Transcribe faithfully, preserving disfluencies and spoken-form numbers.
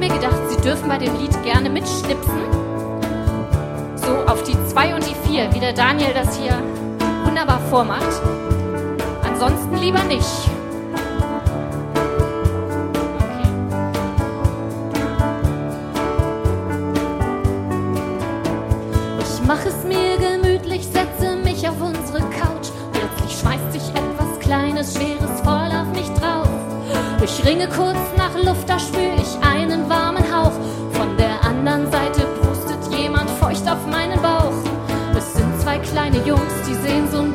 mir gedacht, sie dürfen bei dem Lied gerne mitschnipsen. So auf die zwei und die vier, wie der Daniel das hier wunderbar vormacht. Ansonsten lieber nicht. Okay. Ich mach es mir gemütlich, setze mich auf unsere Couch. Plötzlich schmeißt sich etwas Kleines, Schweres voll auf mich drauf. Ich ringe kurz nach Luft, da spür ich einen warmen Hauch. Von der anderen Seite pustet jemand feucht auf meinen Bauch. Es sind zwei kleine Jungs, die sehen so